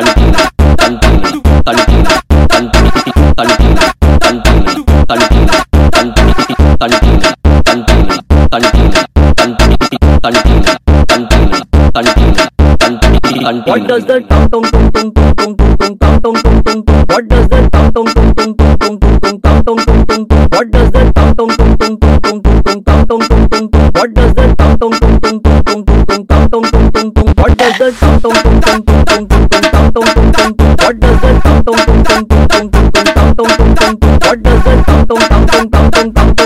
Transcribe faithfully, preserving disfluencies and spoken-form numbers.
tantina, tantina, tantina, tantina, tantina, tantina, tantina, tantina, tantina, tantina, tantina, tantina, tantina, tantina, tantina. What does the tong tong tong tong tong tong tong tong tong tong tong? What does the tong tong tong tong tong tong tong tong tong tong tong tong? What does the tong tong tong tong tong tong tong tong tong tong tong tong? What does the tong tong tong tong tong tong tong tong tong tong tong tong? What does the tong tong tong tong tong tong tong tong tong tong tong? What does the tong tong tong tong tong tong tong tong tong tong tong? What does the tong tong tong tong tong tong tong?